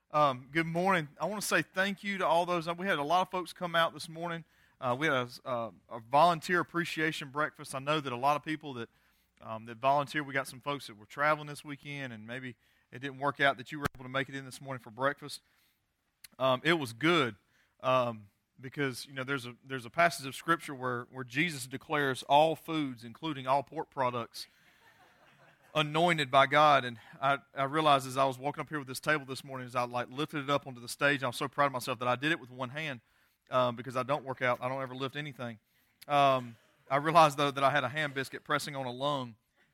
Good morning. I want to say thank you to all those. We had a lot of folks come out this morning. We had a volunteer appreciation breakfast. I know that a lot of people that volunteer, we got some folks that were traveling this weekend, and maybe it didn't work out that you were able to make it in this morning for breakfast. It was good because there's a passage of Scripture where Jesus declares all foods, including all pork products, anointed by God. And I realized as I was walking up here with this table this morning, as I lifted it up onto the stage, I was so proud of myself that I did it with one hand because I don't work out. I don't ever lift anything. I realized, though, that I had a ham biscuit pressing on a lung.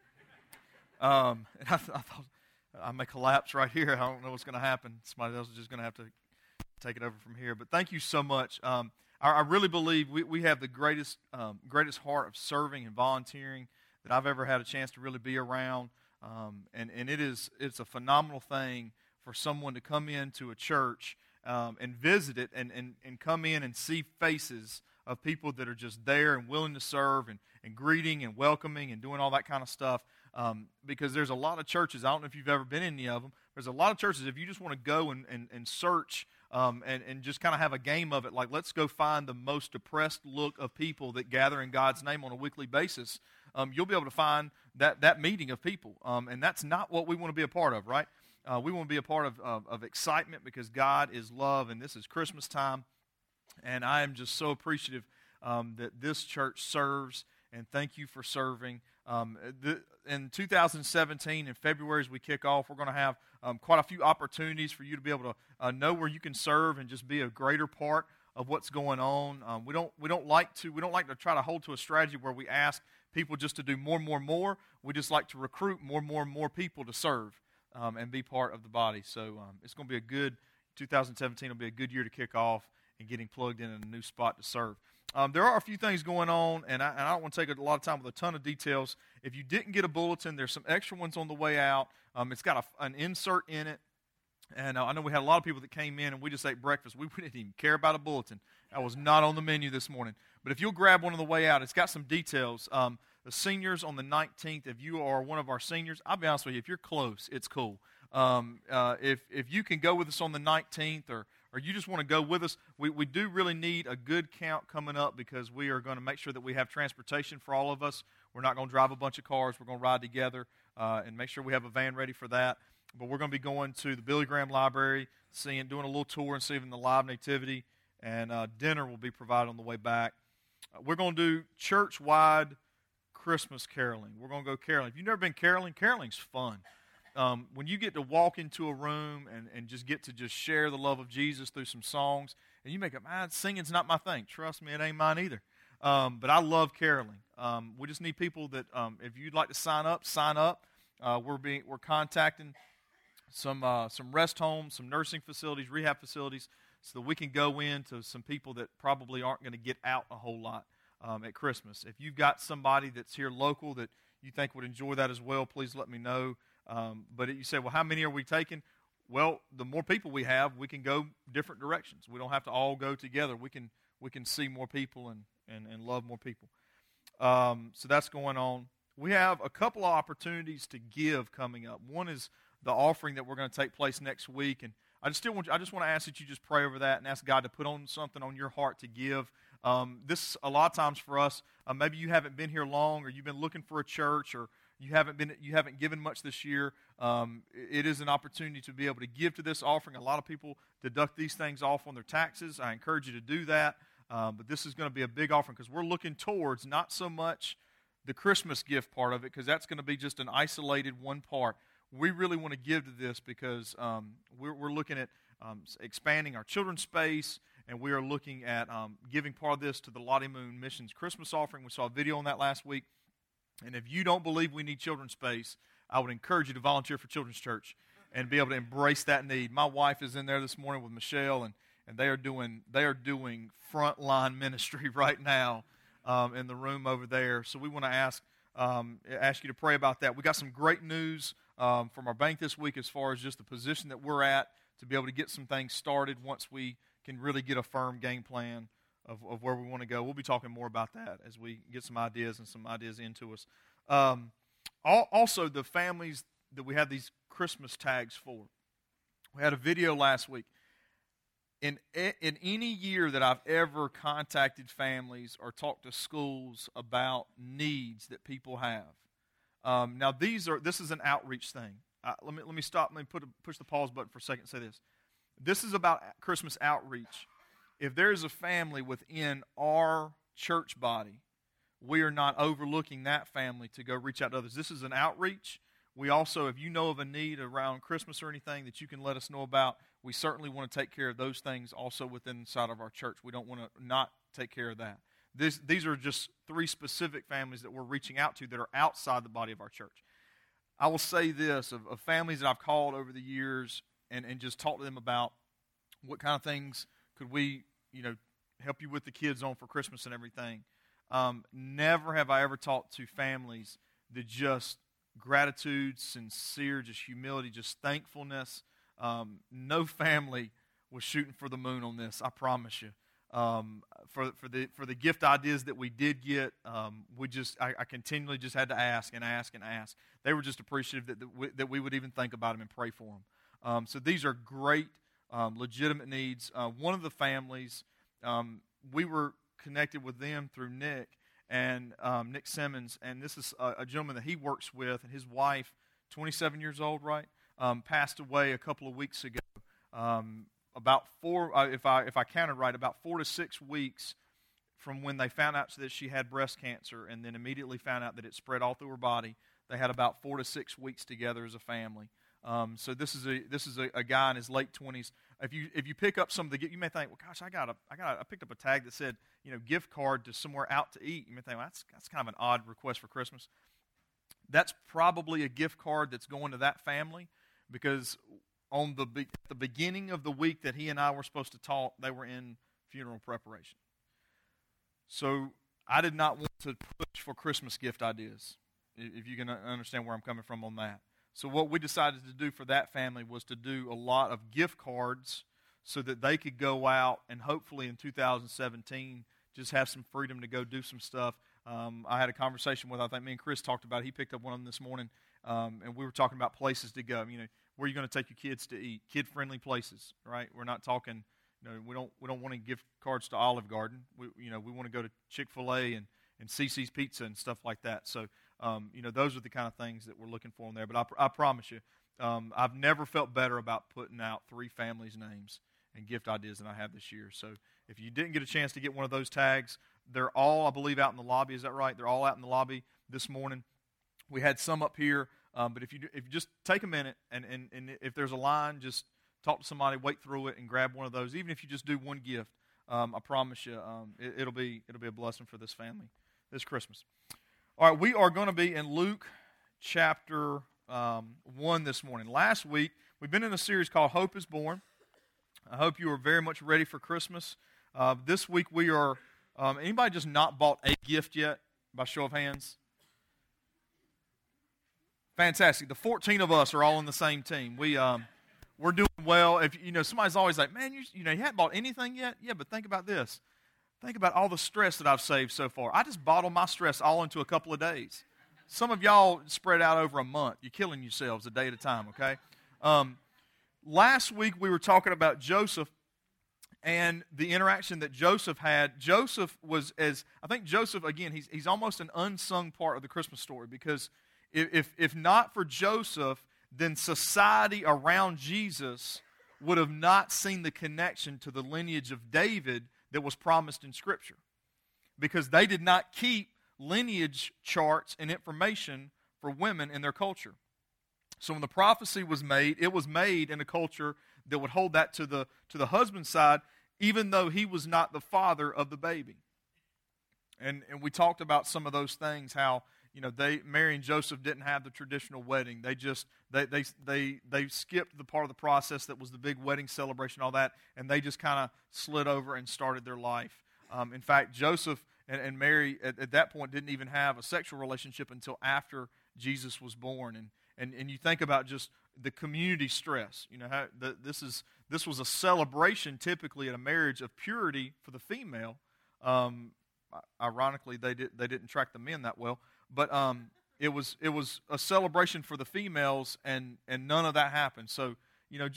And I thought, I may collapse right here. I don't know what's going to happen. Somebody else is just going to have to take it over from here. But thank you so much. I really believe we have the greatest heart of serving and volunteering that I've ever had a chance to really be around, and it's a phenomenal thing for someone to come into a church and visit it and come in and see faces of people that are just there and willing to serve and greeting and welcoming and doing all that kind of stuff, because there's a lot of churches, I don't know if you've ever been in any of them, there's a lot of churches, if you just want to go and search and just kind of have a game of it, like let's go find the most depressed look of people that gather in God's name on a weekly basis, you'll be able to find that meeting of people. And that's not what we want to be a part of, right? We want to be a part of excitement because God is love, and this is Christmas time. And I am just so appreciative that this church serves, and thank you for serving. In 2017, in February, as we kick off, we're going to have quite a few opportunities for you to be able to know where you can serve and just be a greater part of what's going on. We don't like to try to hold to a strategy where we ask people just to do more and more and more. We just like to recruit more and more people to serve and be part of the body. So it's going to be 2017 will be a good year to kick off and getting plugged in a new spot to serve. There are a few things going on, and I don't want to take a lot of time with a ton of details. If you didn't get a bulletin, there's some extra ones on the way out. It's got an insert in it. And I know we had a lot of people that came in and we just ate breakfast. We didn't even care about a bulletin. That was not on the menu this morning. But if you'll grab one on the way out, it's got some details. The seniors on the 19th, if you are one of our seniors, I'll be honest with you, if you're close, it's cool. If you can go with us on the 19th or you just want to go with us, we do really need a good count coming up because we are going to make sure that we have transportation for all of us. We're not going to drive a bunch of cars. We're going to ride together and make sure we have a van ready for that. But we're going to be going to the Billy Graham Library, doing a little tour and seeing the live nativity, and dinner will be provided on the way back. We're going to do church-wide Christmas caroling. We're going to go caroling. If you've never been caroling, caroling's fun. When you get to walk into a room and just get to just share the love of Jesus through some songs, and you make it, singing's not my thing. Trust me, it ain't mine either. But I love caroling. We just need people that, if you'd like to sign up, sign up. We're contacting some rest homes, some nursing facilities, rehab facilities, so that we can go into some people that probably aren't going to get out a whole lot at Christmas. If you've got somebody that's here local that you think would enjoy that as well, please let me know. But you say, well, how many are we taking? Well, the more people we have, we can go different directions. We don't have to all go together. We can see more people and love more people. So that's going on. We have a couple of opportunities to give coming up. One is the offering that we're going to take place next week, and I just want to ask that you just pray over that and ask God to put on something on your heart to give. This a lot of times for us, maybe you haven't been here long, or you've been looking for a church, or you haven't given much this year. It is an opportunity to be able to give to this offering. A lot of people deduct these things off on their taxes. I encourage you to do that. But this is going to be a big offering because we're looking towards not so much the Christmas gift part of it, because that's going to be just an isolated one part. We really want to give to this because we're looking at expanding our children's space, and we are looking at giving part of this to the Lottie Moon Missions Christmas offering. We saw a video on that last week. And if you don't believe we need children's space, I would encourage you to volunteer for Children's Church and be able to embrace that need. My wife is in there this morning with Michelle, and they are doing frontline ministry right now in the room over there. So we want to ask you to pray about that. We got some great news from our bank this week as far as just the position that we're at to be able to get some things started once we can really get a firm game plan of where we want to go. We'll be talking more about that as we get some ideas into us. Also, the families that we have these Christmas tags for. We had a video last week. In any year that I've ever contacted families or talked to schools about needs that people have, now this is an outreach thing. Let me stop. Let me push the pause button for a second and say this. This is about Christmas outreach. If there is a family within our church body, we are not overlooking that family to go reach out to others. This is an outreach. We also, if you know of a need around Christmas or anything that you can let us know about, we certainly want to take care of those things also within inside of our church. We don't want to not take care of that. These are just 3 specific families that we're reaching out to that are outside the body of our church. I will say this, of families that I've called over the years and just talked to them about what kind of things could we, help you with the kids on for Christmas and everything. Never have I ever talked to families that just gratitude, sincere, just humility, just thankfulness. No family was shooting for the moon on this, I promise you. For the gift ideas that we did get, I continually just had to ask and ask and ask. They were just appreciative that we would even think about them and pray for them. So these are great, legitimate needs. One of the families, we were connected with them through Nick Nick Simmons, and this is a gentleman that he works with, and his wife, 27 years old, right, passed away a couple of weeks ago. About 4, if I counted right, about 4 to 6 weeks from when they found out that she had breast cancer, and then immediately found out that it spread all through her body. They had about 4 to 6 weeks together as a family. So this is a guy in his late 20s. If you pick up some of the, you may think, well, gosh, I picked up a tag that said, gift card to somewhere out to eat. You may think, well, that's kind of an odd request for Christmas. That's probably a gift card that's going to that family, because on the beginning of the week that he and I were supposed to talk, they were in funeral preparation. So I did not want to push for Christmas gift ideas, if you can understand where I'm coming from on that. So what we decided to do for that family was to do a lot of gift cards so that they could go out and hopefully in 2017 just have some freedom to go do some stuff. I had a conversation with, I think me and Chris talked about it. He picked up one of them this morning, and we were talking about places to go. Where are you going to take your kids to eat? Kid-friendly places, right? We're not talking, we don't want to give cards to Olive Garden. We want to go to Chick-fil-A and CC's Pizza and stuff like that. So, those are the kind of things that we're looking for in there. But I promise you, I've never felt better about putting out 3 families' names and gift ideas than I have this year. So if you didn't get a chance to get one of those tags, they're all, I believe, out in the lobby. Is that right? They're all out in the lobby this morning. We had some up here, but if you just take a minute and if there's a line, just talk to somebody, wait through it, and grab one of those. Even if you just do one gift, I promise you, it'll be a blessing for this family this Christmas. All right, we are going to be in Luke chapter 1 this morning. Last week, we've been in a series called Hope is Born. I hope you are very much ready for Christmas. This week we are, anybody just not bought a gift yet, by show of hands? Fantastic. The 14 of us are all on the same team. We're doing well. If somebody's always like, man, you hadn't bought anything yet? Yeah, but think about this. Think about all the stress that I've saved so far. I just bottled my stress all into a couple of days. Some of y'all spread out over a month. You're killing yourselves a day at a time, okay? Last week we were talking about Joseph and the interaction that Joseph had. Joseph was, again, he's almost an unsung part of the Christmas story, because if not for Joseph, then society around Jesus would have not seen the connection to the lineage of David that was promised in Scripture, because they did not keep lineage charts and information for women in their culture. So when the prophecy was made, it was made in a culture that would hold that to the husband's side, even though he was not the father of the baby. And we talked about some of those things, how Mary and Joseph didn't have the traditional wedding. They skipped the part of the process that was the big wedding celebration, all that, and they just kind of slid over and started their life. In fact, Joseph and Mary at that point didn't even have a sexual relationship until after Jesus was born. And you think about just the community stress. How this was a celebration typically at a marriage of purity for the female. Ironically, they didn't track the men that well. But it was a celebration for the females, and none of that happened. So, just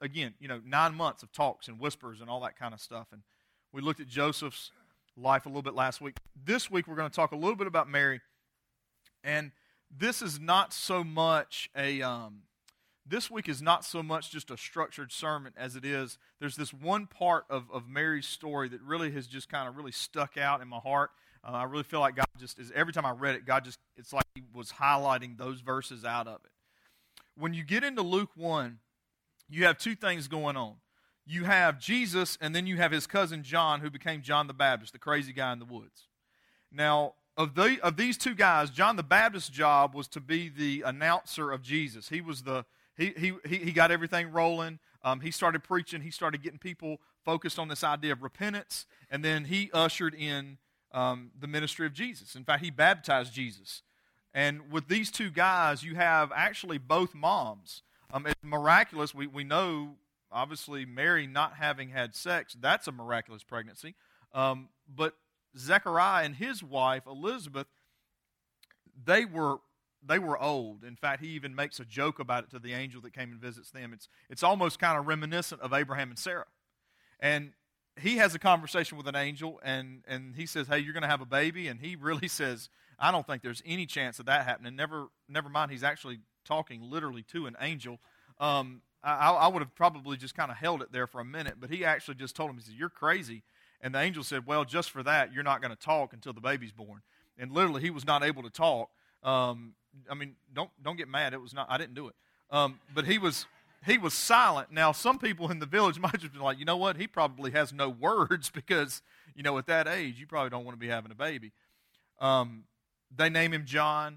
again, 9 months of talks and whispers and all that kind of stuff. And we looked at Joseph's life a little bit last week. This week we're going to talk a little bit about Mary. And this is not so much this week is not so much just a structured sermon as it is, there's this one part of Mary's story that really has just kind of really stuck out in my heart. I really feel like God every time I read it, it's like He was highlighting those verses out of it. When you get into Luke 1, you have two things going on. You have Jesus, and then you have his cousin John, who became John the Baptist, the crazy guy in the woods. Now, of these two guys, John the Baptist's job was to be the announcer of Jesus. He was he got everything rolling. He started preaching. He started getting people focused on this idea of repentance, and then he ushered in the ministry of Jesus. In fact, he baptized Jesus. And with these two guys, you have actually both moms. It's miraculous. We know, obviously, Mary not having had sex, that's a miraculous pregnancy. But Zechariah and his wife, Elizabeth, they were old. In fact, he even makes a joke about it to the angel that came and visits them. It's almost kind of reminiscent of Abraham and Sarah. And he has a conversation with an angel, and he says, hey, you're going to have a baby. And he really says, I don't think there's any chance of that happening. Never mind, he's actually talking literally to an angel. I would have probably just kind of held it there for a minute, but he actually just told him, he said, you're crazy. And the angel said, well, just for that, you're not going to talk until the baby's born. And literally, he was not able to talk. I mean, don't get mad. It was not. I didn't do it. But he was silent. Now, some people in the village might just be like, you know what? He probably has no words because, at that age, you probably don't want to be having a baby. They name him John.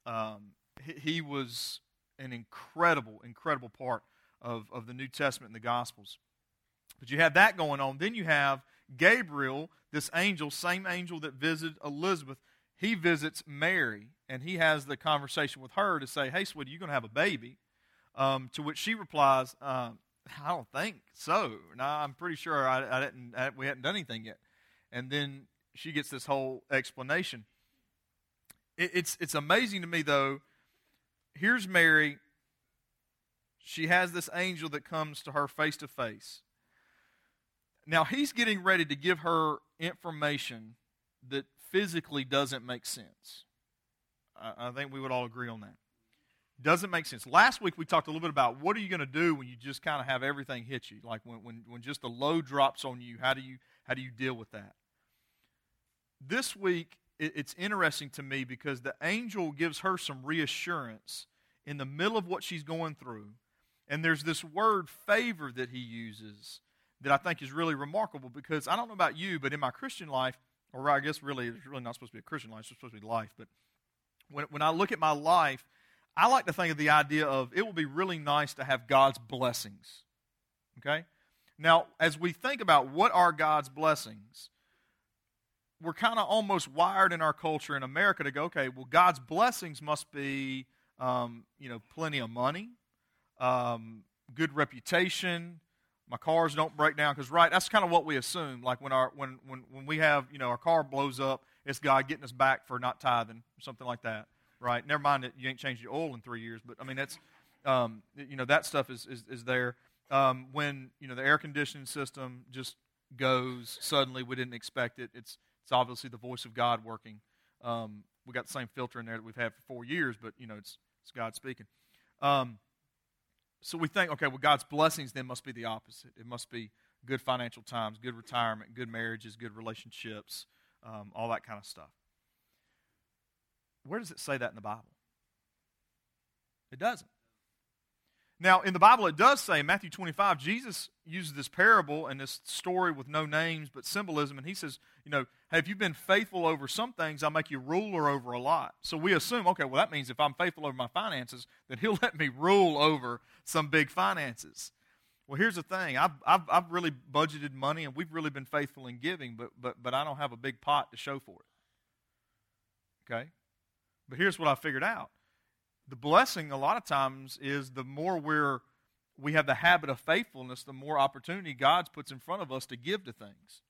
He was an incredible part of the New Testament and the Gospels. But you have that going on. Then you have Gabriel, this angel, same angel that visited Elizabeth. He visits Mary, and he has the conversation with her to say, hey, sweetie, you're going to have a baby. To which she replies, I don't think so. No, I'm pretty sure we hadn't done anything yet. And then she gets this whole explanation. It's amazing to me, though. Here's Mary. She has this angel that comes to her face to face. Now, he's getting ready to give her information that physically doesn't make sense. I think we would all agree on that. Doesn't make sense. Last week we talked a little bit about what are you going to do when you just kind of have everything hit you, like when just the load drops on you. How do you deal with that? This week it's interesting to me because the angel gives her some reassurance in the middle of what she's going through, and there's this word favor that he uses that I think is really remarkable because I don't know about you, but in my Christian life, or I guess really it's really not supposed to be a Christian life, it's supposed to be life, but when I look at my life, I like to think of the idea of it will be really nice to have God's blessings. Okay? Now, as we think about what are God's blessings, we're kind of almost wired in our culture in America to go, okay, well, God's blessings must be, plenty of money, good reputation, my cars don't break down, because that's kind of what we assume. Like when we have, our car blows up, it's God getting us back for not tithing, or something like that. Right, never mind that you ain't changed your oil in 3 years, but I mean that's, that stuff is there. When the air conditioning system just goes suddenly, we didn't expect it. It's obviously the voice of God working. We got the same filter in there that we've had for 4 years, but it's God speaking. So we think, okay, well, God's blessings then must be the opposite. It must be good financial times, good retirement, good marriages, good relationships, all that kind of stuff. Where does it say that in the Bible? It doesn't. Now, in the Bible, it does say, in Matthew 25, Jesus uses this parable and this story with no names but symbolism, and he says, hey, if you've been faithful over some things, I'll make you ruler over a lot. So we assume, okay, well, that means if I'm faithful over my finances, then he'll let me rule over some big finances. Well, here's the thing. I've really budgeted money, and we've really been faithful in giving, but I don't have a big pot to show for it. Okay? But here's what I figured out. The blessing a lot of times is the more we have the habit of faithfulness, the more opportunity God puts in front of us to give to things.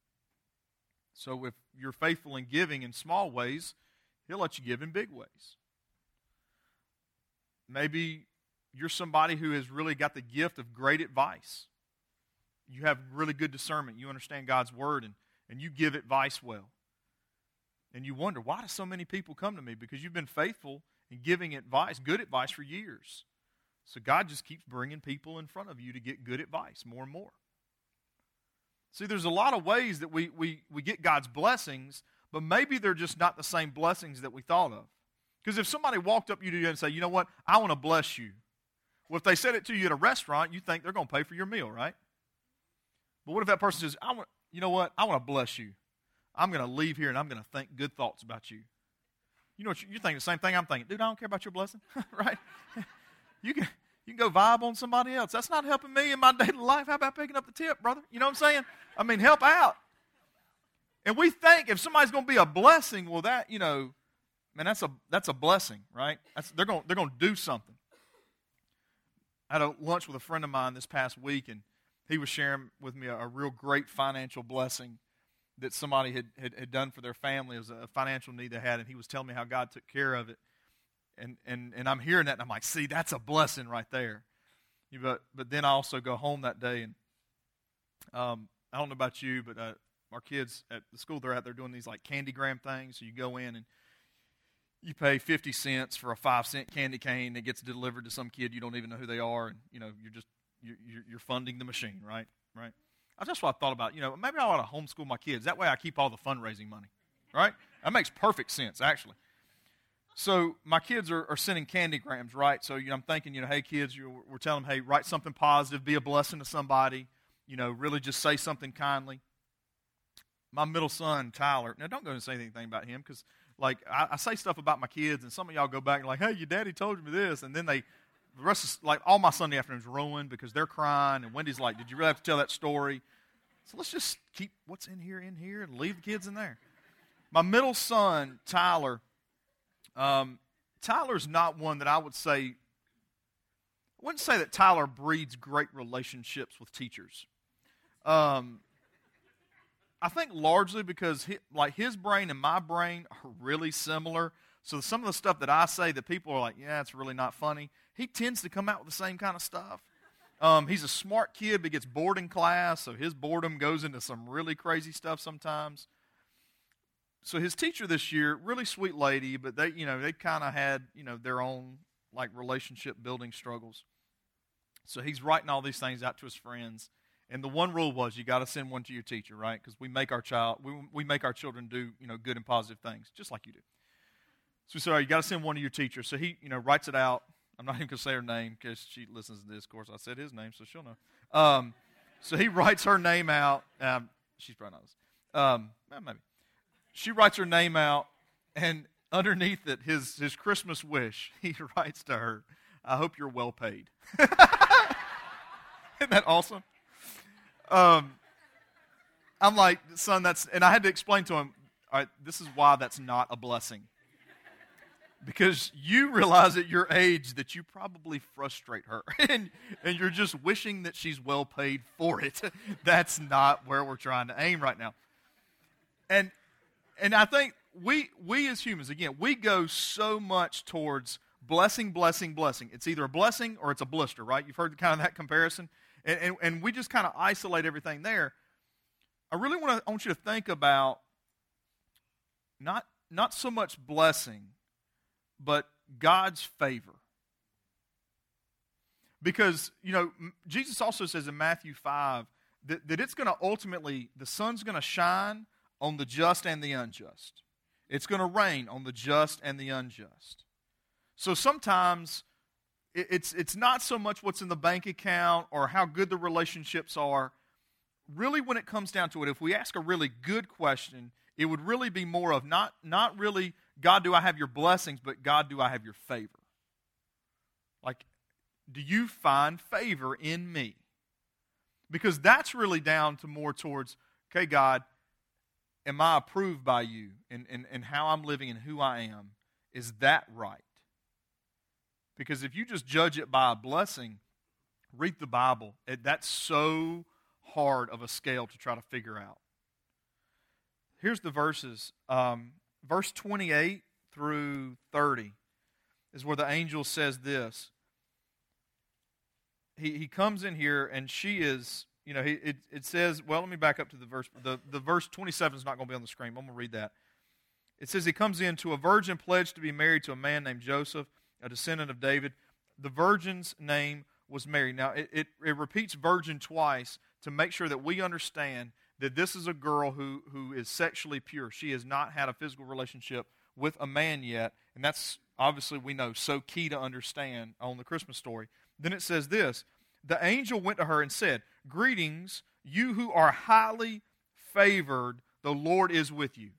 So if you're faithful in giving in small ways, he'll let you give in big ways. Maybe you're somebody who has really got the gift of great advice. You have really good discernment. You understand God's word, and you give advice well. And you wonder, why do so many people come to me? Because you've been faithful in giving advice, good advice for years. So God just keeps bringing people in front of you to get good advice more and more. See, there's a lot of ways that we get God's blessings, but maybe they're just not the same blessings that we thought of. Because if somebody walked up to you and said, you know what, I want to bless you. Well, if they said it to you at a restaurant, you think they're going to pay for your meal, right? But what if that person says, you know what, I want to bless you. I'm going to leave here and I'm going to think good thoughts about you. You know what, you're thinking the same thing I'm thinking. Dude, I don't care about your blessing, right? You can go vibe on somebody else. That's not helping me in my daily life. How about picking up the tip, brother? You know what I'm saying? I mean, help out. And we think if somebody's going to be a blessing, well, that, man, that's a blessing, right? They're going to do something. I had a lunch with a friend of mine this past week, and he was sharing with me a real great financial blessing that somebody had done for their family. It was a financial need they had, and he was telling me how God took care of it. And I'm hearing that, and I'm like, see, that's a blessing right there. But then I also go home that day, and I don't know about you, but our kids at the school they're at, they're doing these like Candygram things. So you go in and you pay 50 cents for a 5-cent candy cane that gets delivered to some kid you don't even know who they are, and you're funding the machine, right? Right. That's what I thought about. Maybe I ought to homeschool my kids. That way I keep all the fundraising money, right? That makes perfect sense, actually. So my kids are sending candygrams, right? So I'm thinking, hey kids, we're telling them, hey, write something positive, be a blessing to somebody, really just say something kindly. My middle son, Tyler, now don't go and say anything about him because, I say stuff about my kids, and some of y'all go back and like, hey, your daddy told me this, and then the rest of, all my Sunday afternoons ruined because they're crying, and Wendy's like, did you really have to tell that story? So let's just keep what's in here, and leave the kids in there. My middle son, Tyler, Tyler's not one that I wouldn't say that Tyler breeds great relationships with teachers. I think largely because his brain and my brain are really similar. So some of the stuff that I say that people are like, yeah, it's really not funny, he tends to come out with the same kind of stuff. He's a smart kid, but gets bored in class, so his boredom goes into some really crazy stuff sometimes. So his teacher this year, really sweet lady, but they kind of had, their own relationship building struggles. So he's writing all these things out to his friends. And the one rule was you got to send one to your teacher, right? Because we make our children do, good and positive things, just like you do. So we said, all right, you got to send one to your teacher. So he, writes it out. I'm not even going to say her name because she listens to this. Of course, I said his name, so she'll know. So he writes her name out. She's probably not listening. Maybe. She writes her name out, and underneath it, his Christmas wish, he writes to her, I hope you're well paid. Isn't that awesome? I'm like, son, and I had to explain to him, all right, this is why that's not a blessing. Because you realize at your age that you probably frustrate her, and you're just wishing that she's well paid for it. That's not where we're trying to aim right now. And I think we as humans, again, we go so much towards blessing, blessing, blessing. It's either a blessing or it's a blister, right? You've heard kind of that comparison. And we just kind of isolate everything there. I really want you to think about not so much blessing, but God's favor. Because, Jesus also says in Matthew 5 that it's going to ultimately, the sun's going to shine on the just and the unjust. It's going to rain on the just and the unjust. So sometimes it's not so much what's in the bank account or how good the relationships are. Really, when it comes down to it, if we ask a really good question, it would really be more of not really, God, do I have your blessings, but God, do I have your favor? Like, do you find favor in me? Because that's really down to more towards, okay, God, am I approved by you in how I'm living and who I am? Is that right? Because if you just judge it by a blessing, read the Bible. That's so hard of a scale to try to figure out. Here's the verses. Verse 28 through 30 is where the angel says this. he comes in here, and she is, it says, well, let me back up to the verse. The verse 27 is not going to be on the screen. I'm going to read that. It says he comes in to a virgin pledged to be married to a man named Joseph, a descendant of David. The virgin's name was Mary. Now, it repeats virgin twice to make sure that we understand that this is a girl who is sexually pure. She has not had a physical relationship with a man yet, and that's obviously, we know, so key to understand on the Christmas story. Then it says this, the angel went to her and said, greetings, you who are highly favored, the Lord is with you.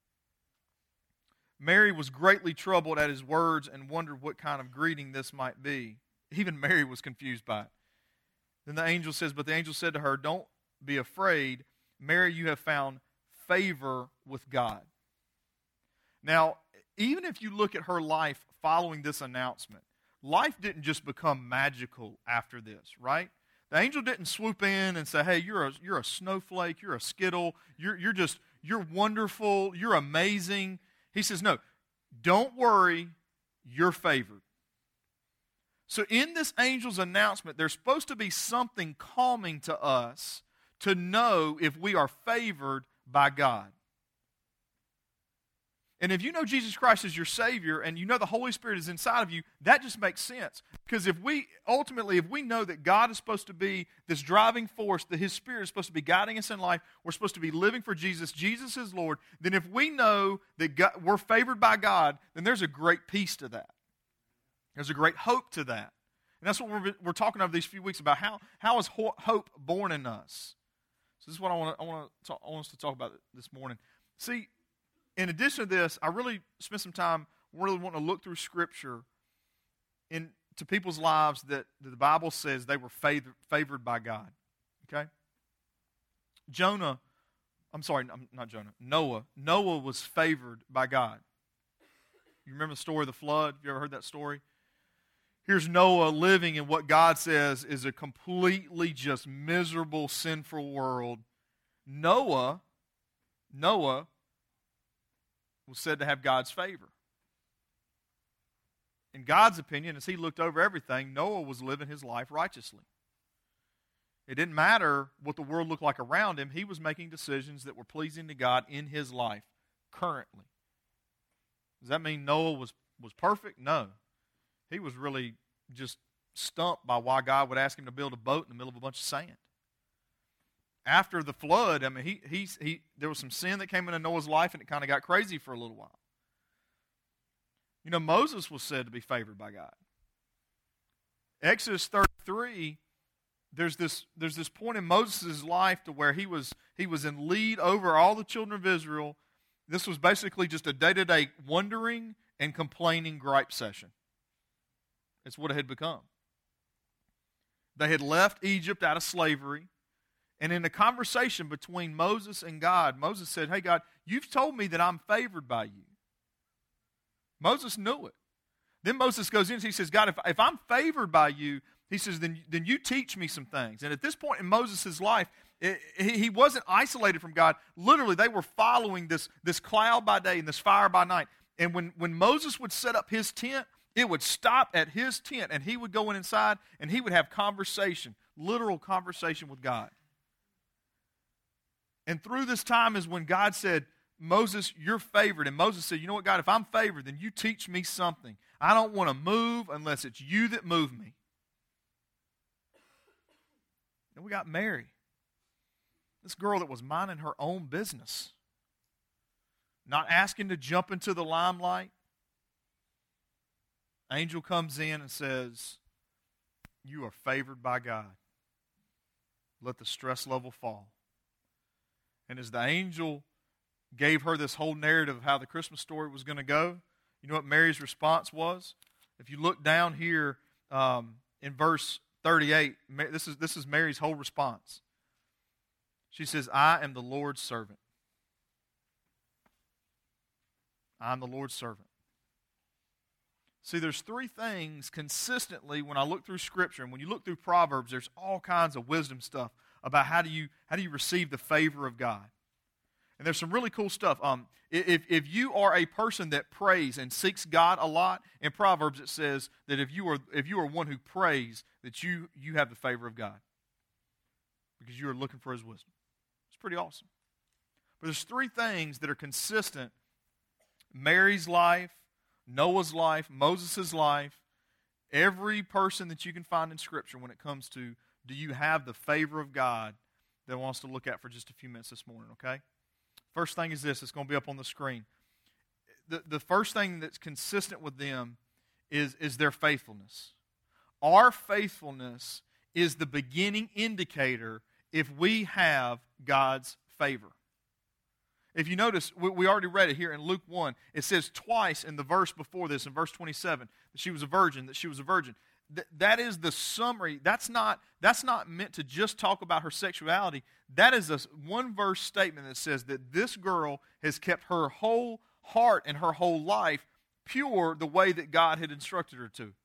Mary was greatly troubled at his words and wondered what kind of greeting this might be. Even Mary was confused by it. Then the angel says, but the angel said to her, don't be afraid, Mary, you have found favor with God. Now, even if you look at her life following this announcement, life didn't just become magical after this, right? The angel didn't swoop in and say, hey, you're a snowflake, you're a skittle, you're wonderful, you're amazing. He says, no, don't worry, you're favored. So in this angel's announcement, there's supposed to be something calming to us to know if we are favored by God. And if you know Jesus Christ as your Savior and you know the Holy Spirit is inside of you, that just makes sense. Because if we know that God is supposed to be this driving force, that His Spirit is supposed to be guiding us in life, we're supposed to be living for Jesus, Jesus is Lord, then if we know that we're favored by God, then there's a great peace to that. There's a great hope to that. And that's what we're talking over these few weeks about. How is hope born in us? So this is what I want us to talk about this morning. See, in addition to this, I really spent some time really wanting to look through Scripture into people's lives that the Bible says they were favored by God. Okay? Noah. Noah was favored by God. You remember the story of the flood? Have you ever heard that story? Here's Noah living in what God says is a completely just miserable, sinful world. Noah was said to have God's favor. In God's opinion, as he looked over everything, Noah was living his life righteously. It didn't matter what the world looked like around him. He was making decisions that were pleasing to God in his life currently. Does that mean Noah was perfect? No. He was really just stumped by why God would ask him to build a boat in the middle of a bunch of sand. After the flood, I mean, there was some sin that came into Noah's life, and it kind of got crazy for a little while. You know, Moses was said to be favored by God. Exodus 33, there's this point in Moses' life to where he was in lead over all the children of Israel. This was basically just a day-to-day wondering and complaining gripe session. It's what it had become. They had left Egypt out of slavery. And in the conversation between Moses and God, Moses said, hey, God, you've told me that I'm favored by you. Moses knew it. Then Moses goes in and he says, God, if I'm favored by you, he says, then you teach me some things. And at this point in Moses' life, he wasn't isolated from God. Literally, they were following this cloud by day and this fire by night. And when Moses would set up his tent, it would stop at his tent, and he would go inside, and he would have conversation, literal conversation with God. And through this time is when God said, Moses, you're favored. And Moses said, you know what, God, if I'm favored, then you teach me something. I don't want to move unless it's you that move me. Then we got Mary, this girl that was minding her own business, not asking to jump into the limelight. Angel comes in and says, you are favored by God. Let the stress level fall. And as the angel gave her this whole narrative of how the Christmas story was going to go, you know what Mary's response was? If you look down here in verse 38, this is Mary's whole response. She says, I am the Lord's servant. I am the Lord's servant. See, there's three things consistently when I look through Scripture, and when you look through Proverbs, there's all kinds of wisdom stuff about how do you receive the favor of God. And there's some really cool stuff. If you are a person that prays and seeks God a lot, in Proverbs it says that if you are one who prays, that you have the favor of God because you are looking for His wisdom. It's pretty awesome. But there's three things that are consistent: Mary's life, Noah's life, Moses' life, every person that you can find in Scripture when it comes to, do you have the favor of God, that I want us to look at for just a few minutes this morning, okay? First thing is this. It's going to be up on the screen. The first thing that's consistent with them is their faithfulness. Our faithfulness is the beginning indicator if we have God's favor. If you notice, we already read it here in Luke 1. It says twice in the verse before this, in verse 27, that she was a virgin, that she was a virgin. That is the summary. That's not meant to just talk about her sexuality. That is a one-verse statement that says that this girl has kept her whole heart and her whole life pure the way that God had instructed her to.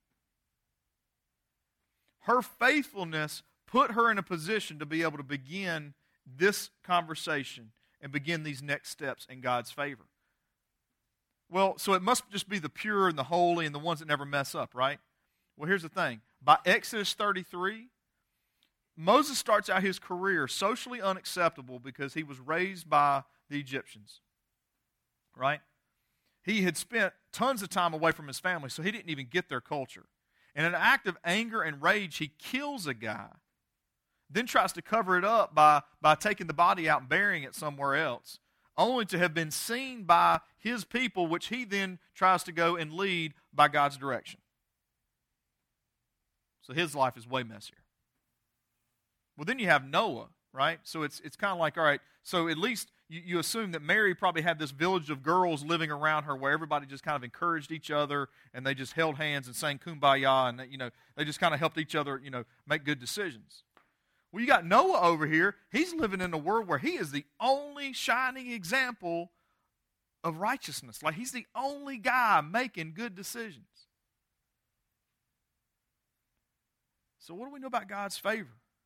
Her faithfulness put her in a position to be able to begin this conversation and begin these next steps in God's favor. Well, so it must just be the pure and the holy and the ones that never mess up, right? Well, here's the thing. By Exodus 33, Moses starts out his career socially unacceptable because he was raised by the Egyptians, right? He had spent tons of time away from his family, so he didn't even get their culture. In an act of anger and rage, he kills a guy, then tries to cover it up by taking the body out and burying it somewhere else, only to have been seen by his people, which he then tries to go and lead by God's direction. So his life is way messier. Well, then you have Noah, right? So it's kind of like, all right, so at least you assume that Mary probably had this village of girls living around her where everybody just kind of encouraged each other and they just held hands and sang Kumbaya and, they just kind of helped each other, make good decisions. Well, you got Noah over here. He's living in a world where he is the only shining example of righteousness. Like, he's the only guy making good decisions. So what do we know about God's favor?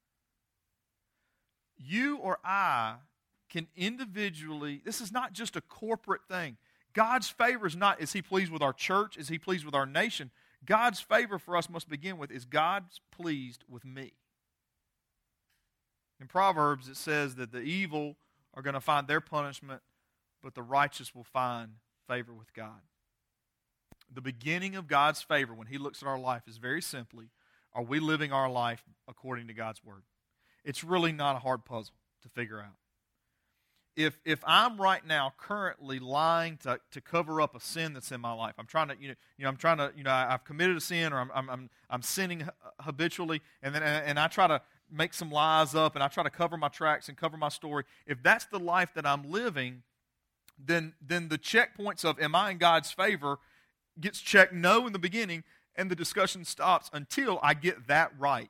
You or I can individually, this is not just a corporate thing. God's favor is not, is He pleased with our church? Is He pleased with our nation? God's favor for us must begin with, is God's pleased with me? In Proverbs it says that the evil are going to find their punishment, but the righteous will find favor with God. The beginning of God's favor when He looks at our life is very simply, are we living our life according to God's Word? It's really not a hard puzzle to figure out. If I'm right now currently lying to cover up a sin that's in my life, I'm trying to, I've committed a sin, or I'm sinning habitually, and I try to make some lies up, and I try to cover my tracks and cover my story. If that's the life that I'm living, then the checkpoints of am I in God's favor gets checked no in the beginning, and the discussion stops until I get that right.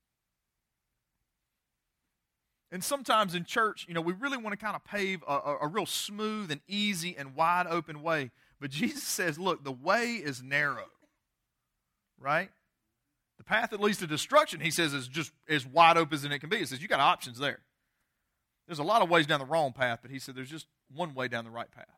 And sometimes in church, we really want to kind of pave a real smooth and easy and wide open way. But Jesus says, look, the way is narrow, right? The path that leads to destruction, He says, is just as wide open as it can be. He says, you got options there. There's a lot of ways down the wrong path, but He said there's just one way down the right path.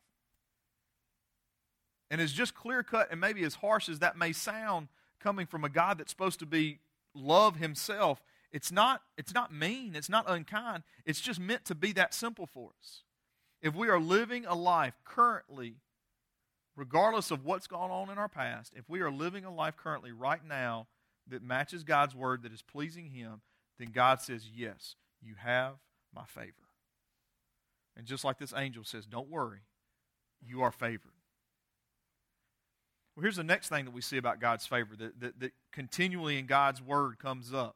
And it's just clear-cut, and maybe as harsh as that may sound, coming from a God that's supposed to be love Himself, it's not mean, it's not unkind, it's just meant to be that simple for us. If we are living a life currently, regardless of what's gone on in our past, if we are living a life currently right now that matches God's Word, that is pleasing Him, then God says, yes, you have my favor. And just like this angel says, don't worry, you are favored. Well, here's the next thing that we see about God's favor that continually in God's Word comes up,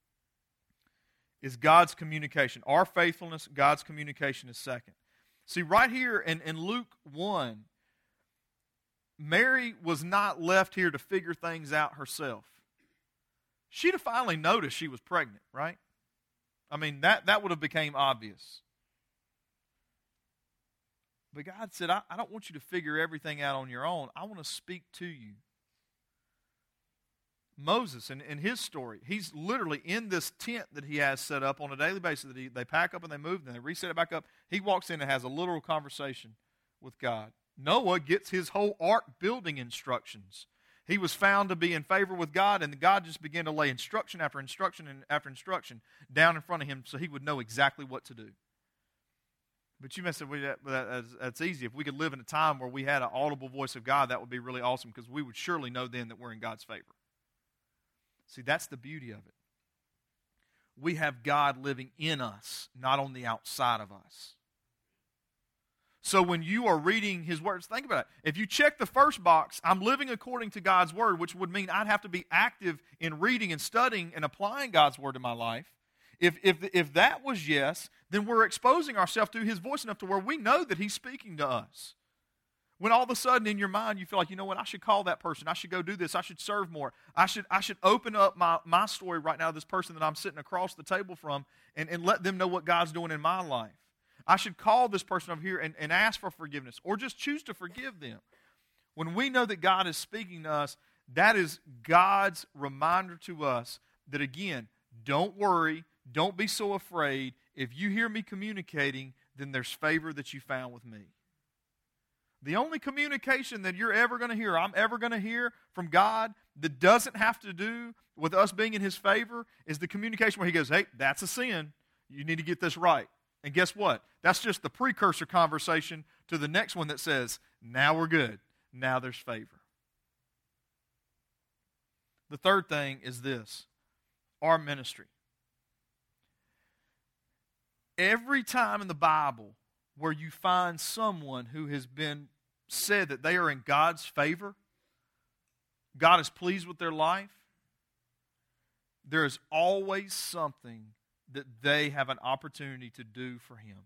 is God's communication. Our faithfulness, God's communication is second. See, right here in Luke 1, Mary was not left here to figure things out herself. She'd have finally noticed she was pregnant, right? I mean, that would have became obvious. But God said, I don't want you to figure everything out on your own. I want to speak to you. Moses and his story. He's literally in this tent that he has set up on a daily basis. That they pack up and they move, and they reset it back up. He walks in and has a literal conversation with God. Noah gets his whole ark building instructions. He was found to be in favor with God, and God just began to lay instruction after instruction and after instruction down in front of him so he would know exactly what to do. But you may say, well, that's easy. If we could live in a time where we had an audible voice of God, that would be really awesome, because we would surely know then that we're in God's favor. See, that's the beauty of it. We have God living in us, not on the outside of us. So when you are reading His words, think about it. If you check the first box, I'm living according to God's Word, which would mean I'd have to be active in reading and studying and applying God's Word in my life. If that was yes, then we're exposing ourselves to His voice enough to where we know that He's speaking to us. When all of a sudden in your mind you feel like, you know what, I should call that person. I should go do this. I should serve more. I should open up my story right now to this person that I'm sitting across the table from and let them know what God's doing in my life. I should call this person over here and ask for forgiveness, or just choose to forgive them. When we know that God is speaking to us, that is God's reminder to us that, again, don't worry, don't be so afraid. If you hear me communicating, then there's favor that you found with me. The only communication that you're ever going to hear, I'm ever going to hear from God that doesn't have to do with us being in His favor is the communication where He goes, hey, that's a sin. You need to get this right. And guess what? That's just the precursor conversation to the next one that says, now we're good. Now there's favor. The third thing is this, our ministry. Every time in the Bible where you find someone who has been said that they are in God's favor, God is pleased with their life, there is always something that they have an opportunity to do for Him.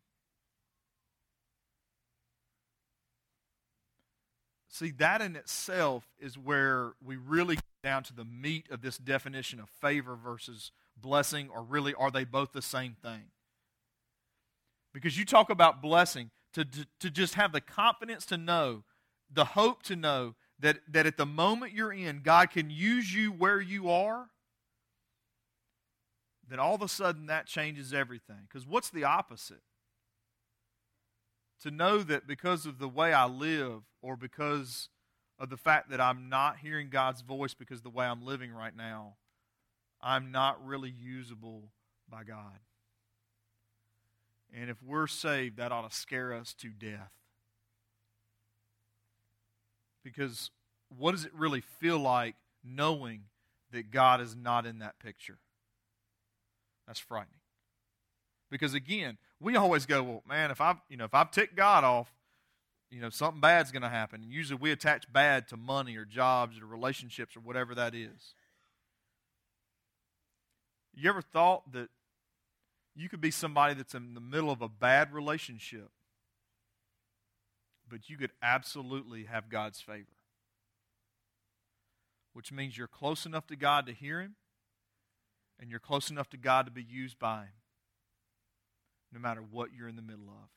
See, that in itself is where we really get down to the meat of this definition of favor versus blessing, or really are they both the same thing? Because you talk about blessing, to just have the confidence to know, the hope to know that at the moment you're in, God can use you where you are, then all of a sudden that changes everything. Because what's the opposite? To know that because of the way I live, or because of the fact that I'm not hearing God's voice because of the way I'm living right now, I'm not really usable by God. And if we're saved, that ought to scare us to death. Because what does it really feel like knowing that God is not in that picture? That's frightening. Because again, we always go, well, man, if I've ticked God off, something bad's going to happen. And usually we attach bad to money or jobs or relationships or whatever that is. You ever thought that you could be somebody that's in the middle of a bad relationship, but you could absolutely have God's favor? Which means you're close enough to God to hear Him, and you're close enough to God to be used by Him, no matter what you're in the middle of.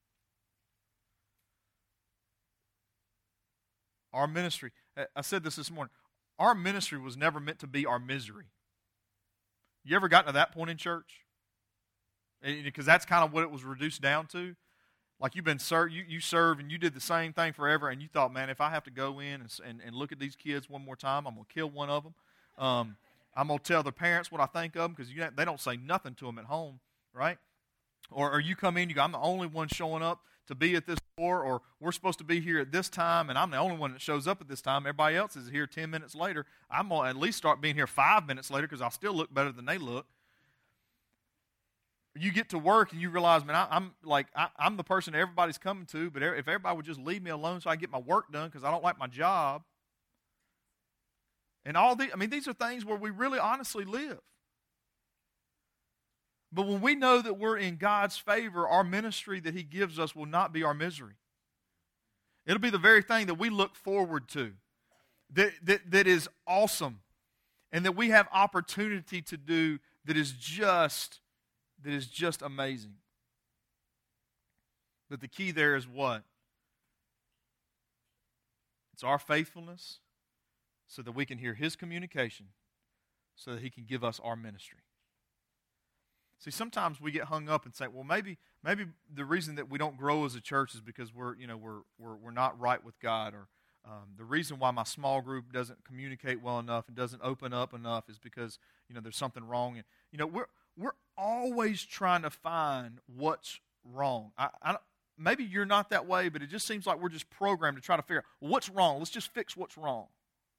Our ministry, I said this morning, our ministry was never meant to be our misery. You ever gotten to that point in church? Because that's kind of what it was reduced down to. Like you serve and you did the same thing forever, and you thought, man, if I have to go in and look at these kids one more time, I'm going to kill one of them. I'm going to tell their parents what I think of them, because they don't say nothing to them at home, right? Or you come in, you go, I'm the only one showing up to be at this door, or we're supposed to be here at this time, and I'm the only one that shows up at this time. Everybody else is here 10 minutes later. I'm going to at least start being here 5 minutes later, because I'll still look better than they look. You get to work and you realize, man, I'm the person everybody's coming to, but if everybody would just leave me alone so I can get my work done because I don't like my job. And these are things where we really honestly live. But when we know that we're in God's favor, our ministry that He gives us will not be our misery. It'll be the very thing that we look forward to, that is awesome, and that we have opportunity to do that is just amazing. But the key there is what? It's our faithfulness so that we can hear His communication so that He can give us our ministry. See, sometimes we get hung up and say, well, maybe the reason that we don't grow as a church is because we're not right with God, or the reason why my small group doesn't communicate well enough and doesn't open up enough is because there's something wrong. And we're always trying to find what's wrong. Maybe you're not that way, but it just seems like we're just programmed to try to figure out what's wrong. Let's just fix what's wrong.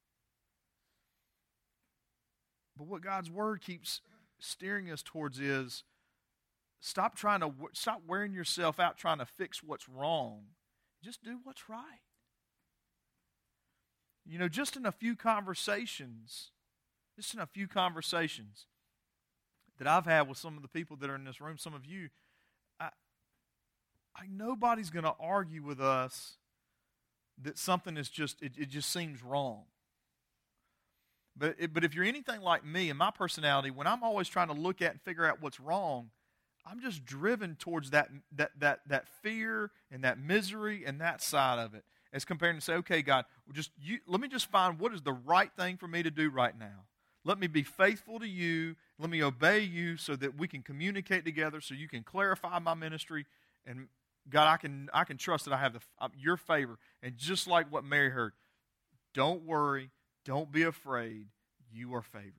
But what God's Word keeps steering us towards is stop wearing yourself out trying to fix what's wrong. Just do what's right. Just in a few conversations that I've had with some of the people that are in this room, some of you, nobody's going to argue with us that something is it just seems wrong. But if you're anything like me and my personality, when I'm always trying to look at and figure out what's wrong, I'm just driven towards that fear and that misery and that side of it, as compared to say, okay, God, let me just find what is the right thing for me to do right now. Let me be faithful to you. Let me obey you so that we can communicate together, so you can clarify my ministry. And God, I can trust that I have your favor. And just like what Mary heard, don't worry. Don't be afraid. You are favored.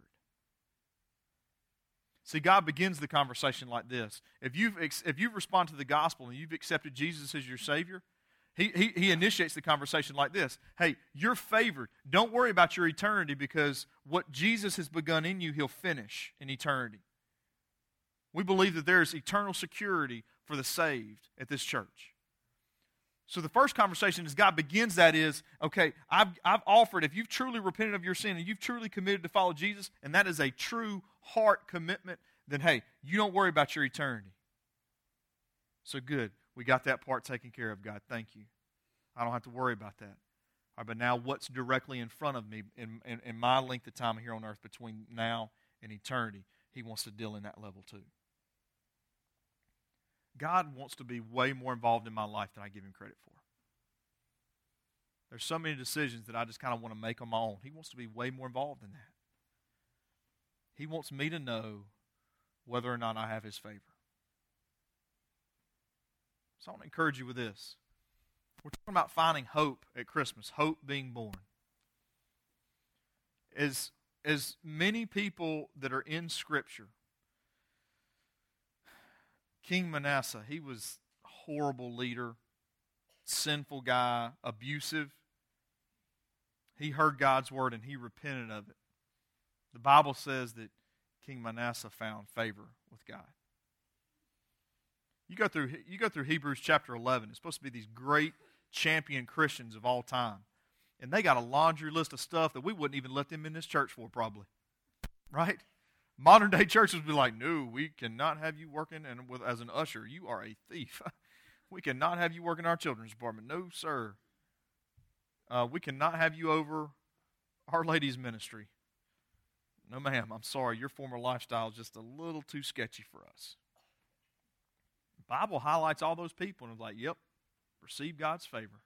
See, God begins the conversation like this. If you've responded to the gospel and you've accepted Jesus as your Savior, He initiates the conversation like this. Hey, you're favored. Don't worry about your eternity, because what Jesus has begun in you, He'll finish in eternity. We believe that there is eternal security for the saved at this church. So the first conversation as God begins that is, okay, I've offered, if you've truly repented of your sin and you've truly committed to follow Jesus, and that is a true heart commitment, then hey, you don't worry about your eternity. So good. We got that part taken care of, God. Thank you. I don't have to worry about that. All right, but now what's directly in front of me in my length of time here on earth between now and eternity? He wants to deal in that level too. God wants to be way more involved in my life than I give Him credit for. There's so many decisions that I just kind of want to make on my own. He wants to be way more involved in that. He wants me to know whether or not I have His favor. So I want to encourage you with this. We're talking about finding hope at Christmas, hope being born. As many people that are in Scripture, King Manasseh, he was a horrible leader, sinful guy, abusive. He heard God's word and he repented of it. The Bible says that King Manasseh found favor with God. You go through Hebrews chapter 11. It's supposed to be these great champion Christians of all time. And they got a laundry list of stuff that we wouldn't even let them in this church for, probably. Right? Modern day churches would be like, no, we cannot have you working as an usher. You are a thief. We cannot have you working in our children's department. No, sir. We cannot have you over Our Lady's ministry. No, ma'am, I'm sorry. Your former lifestyle is just a little too sketchy for us. The Bible highlights all those people and is like, yep, receive God's favor.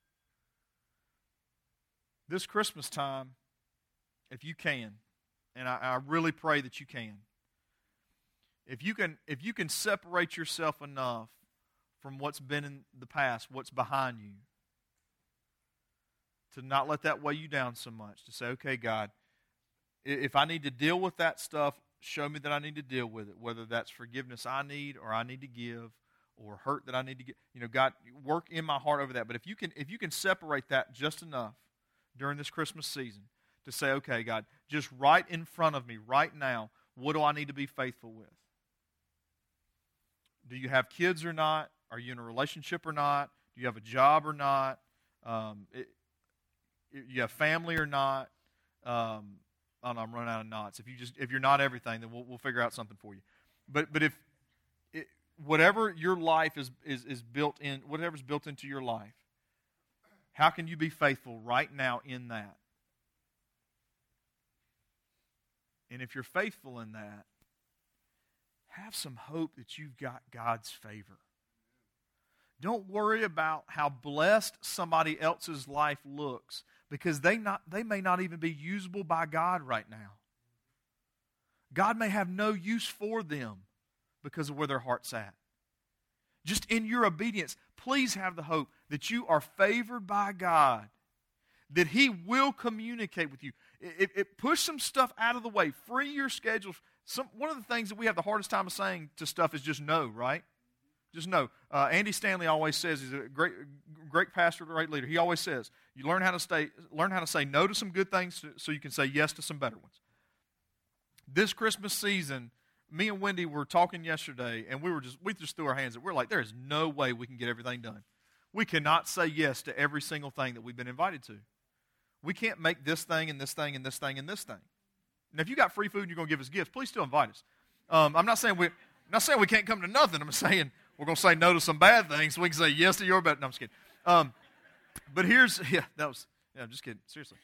This Christmas time, if you can, and I really pray that you can. If you can separate yourself enough from what's been in the past, what's behind you, to not let that weigh you down so much, to say, okay, God, if I need to deal with that stuff, show me that I need to deal with it, whether that's forgiveness I need or I need to give, or hurt that I need to get. God, work in my heart over that. But if you can separate that just enough during this Christmas season, to say, okay, God, just right in front of me, right now, what do I need to be faithful with? Do you have kids or not? Are you in a relationship or not? Do you have a job or not? You have family or not? Oh no, I'm running out of knots. If you're not everything, then we'll figure out something for you. But if whatever your life is built in, whatever's built into your life, how can you be faithful right now in that? And if you're faithful in that, have some hope that you've got God's favor. Don't worry about how blessed somebody else's life looks, because they may not even be usable by God right now. God may have no use for them because of where their heart's at. Just in your obedience, please have the hope that you are favored by God, that He will communicate with you. Push some stuff out of the way. Free your schedule. One of the things that we have the hardest time of saying to stuff is just no, right? Just no. Andy Stanley always says, he's a great pastor, great leader. He always says, you learn how to say no to some good things so you can say yes to some better ones. This Christmas season, me and Wendy were talking yesterday, and we just threw our hands up. We're like, there is no way we can get everything done. We cannot say yes to every single thing that we've been invited to. We can't make this thing and this thing and this thing and this thing. And if you got free food and you're going to give us gifts, please still invite us. I'm not saying we can't come to nothing. I'm saying we're going to say no to some bad things so we can say yes to your bad. No, I'm just kidding. But I'm just kidding. Seriously.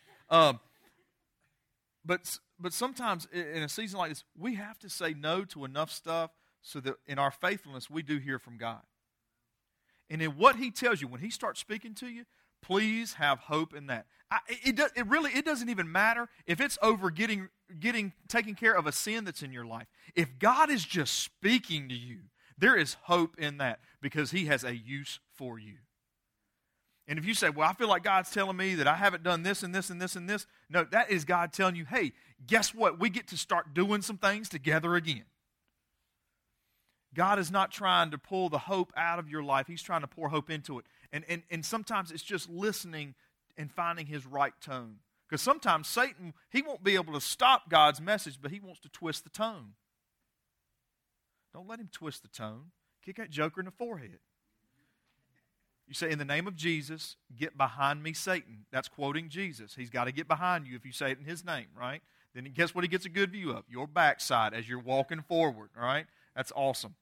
But sometimes in a season like this, we have to say no to enough stuff so that in our faithfulness we do hear from God. And in what He tells you, when He starts speaking to you, please have hope in that. It doesn't even matter if it's over taking care of a sin that's in your life. If God is just speaking to you, there is hope in that because He has a use for you. And if you say, well, I feel like God's telling me that I haven't done this and this and this and this. No, that is God telling you, hey, guess what? We get to start doing some things together again. God is not trying to pull the hope out of your life. He's trying to pour hope into it. And sometimes it's just listening and finding His right tone. Because sometimes Satan, he won't be able to stop God's message, but he wants to twist the tone. Don't let him twist the tone. Kick that joker in the forehead. You say, in the name of Jesus, get behind me, Satan. That's quoting Jesus. He's got to get behind you if you say it in His name, right? Then guess what he gets a good view of? Your backside as you're walking forward, all right? That's awesome.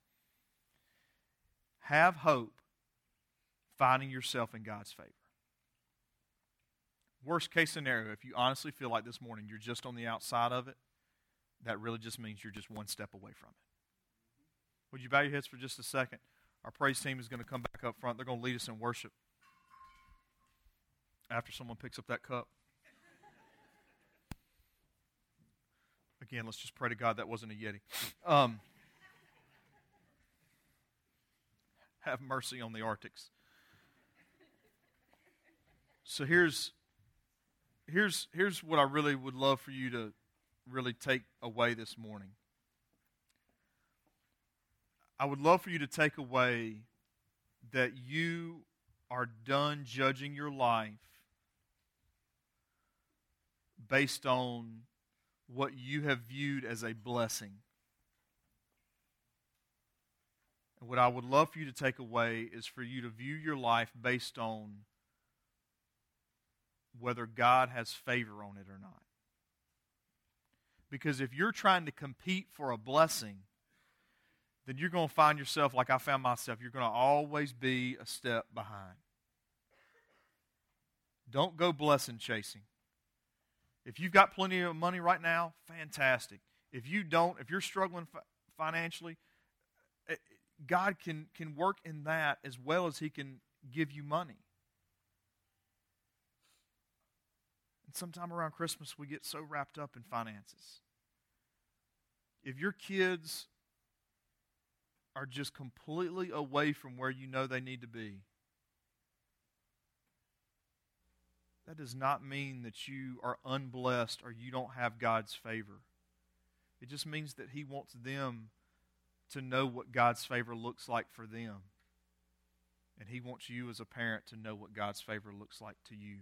Have hope finding yourself in God's favor. Worst case scenario, if you honestly feel like this morning you're just on the outside of it, that really just means you're just one step away from it. Would you bow your heads for just a second? Our praise team is going to come back up front. They're going to lead us in worship after someone picks up that cup. Again, let's just pray to God that wasn't a Yeti. Have mercy on the Arctics. So here's what I really would love for you to really take away this morning. I would love for you to take away that you are done judging your life based on what you have viewed as a blessing. And what I would love for you to take away is for you to view your life based on whether God has favor on it or not. Because if you're trying to compete for a blessing, then you're going to find yourself, like I found myself, you're going to always be a step behind. Don't go blessing chasing. If you've got plenty of money right now, fantastic. If you don't, if you're struggling financially, God can work in that as well as He can give you money. And sometime around Christmas, we get so wrapped up in finances. If your kids are just completely away from where you know they need to be, that does not mean that you are unblessed or you don't have God's favor. It just means that He wants them to know what God's favor looks like for them. And He wants you as a parent to know what God's favor looks like to you.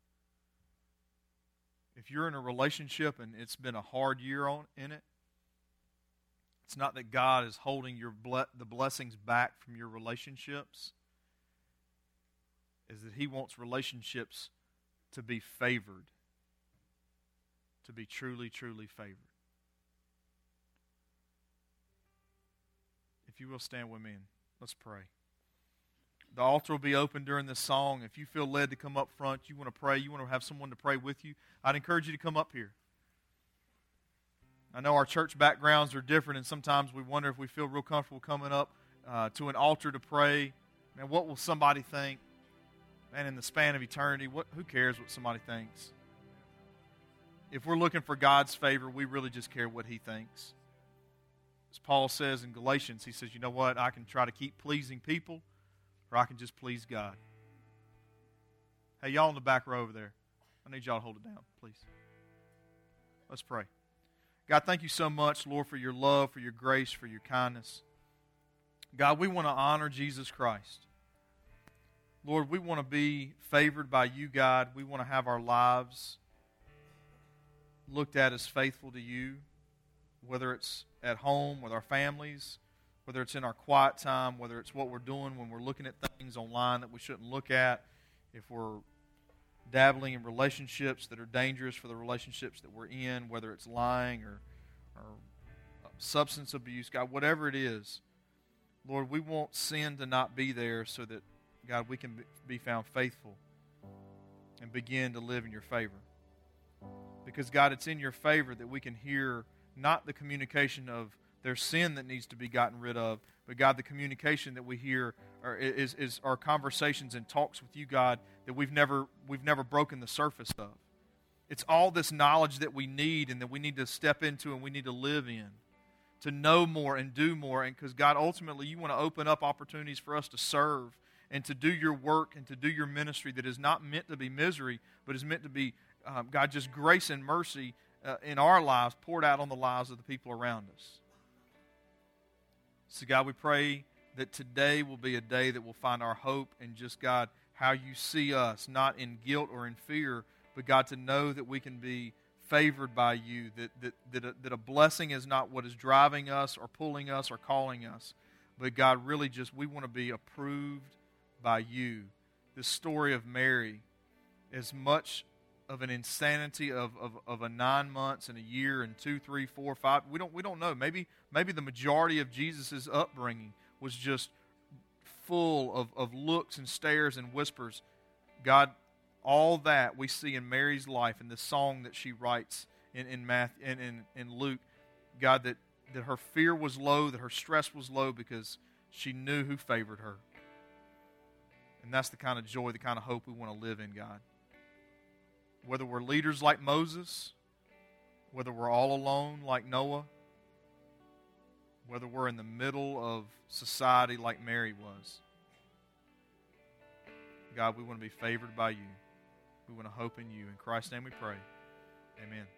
If you're in a relationship and it's been a hard year in it, it's not that God is holding the blessings back from your relationships. Is that He wants relationships to be favored. To be truly, truly favored. If you will stand with me and let's pray. The altar will be open during this song. If you feel led to come up front, you want to pray, you want to have someone to pray with you, I'd encourage you to come up here. I know our church backgrounds are different, and sometimes we wonder if we feel real comfortable coming up to an altar to pray. Man, what will somebody think? Man, in the span of eternity, who cares what somebody thinks? If we're looking for God's favor, we really just care what He thinks. As Paul says in Galatians, he says, you know what? I can try to keep pleasing people, or I can just please God. Hey, y'all in the back row over there, I need y'all to hold it down, please. Let's pray. God, thank you so much, Lord, for your love, for your grace, for your kindness. God, we want to honor Jesus Christ. Lord, we want to be favored by you, God. We want to have our lives looked at as faithful to you, whether it's at home with our families, whether it's in our quiet time, whether it's what we're doing when we're looking at things online that we shouldn't look at, if we're dabbling in relationships that are dangerous for the relationships that we're in, whether it's lying or substance abuse, God, whatever it is, Lord, we want sin to not be there so that, God, we can be found faithful and begin to live in your favor. Because, God, it's in your favor that we can hear not the communication of there's sin that needs to be gotten rid of, but, God, the communication that we hear is our conversations and talks with you, God, that we've never broken the surface of. It's all this knowledge that we need and that we need to step into and we need to live in, to know more and do more. And because, God, ultimately you want to open up opportunities for us to serve and to do your work and to do your ministry that is not meant to be misery, but is meant to be, God, just grace and mercy in our lives poured out on the lives of the people around us. So, God, we pray that today will be a day that will find our hope in just, God, how you see us, not in guilt or in fear, but, God, to know that we can be favored by you, that a blessing is not what is driving us or pulling us or calling us, but, God, really just we want to be approved by you. This story of Mary, as much of an insanity of a 9 months and a year and 2, 3, 4, 5. We don't know. Maybe the majority of Jesus' upbringing was just full of looks and stares and whispers. God, all that we see in Mary's life in the song that she writes in Luke. God, that her fear was low, that her stress was low because she knew who favored her. And that's the kind of joy, the kind of hope we want to live in, God. Whether we're leaders like Moses, whether we're all alone like Noah, whether we're in the middle of society like Mary was. God, we want to be favored by you. We want to hope in you. In Christ's name we pray. Amen.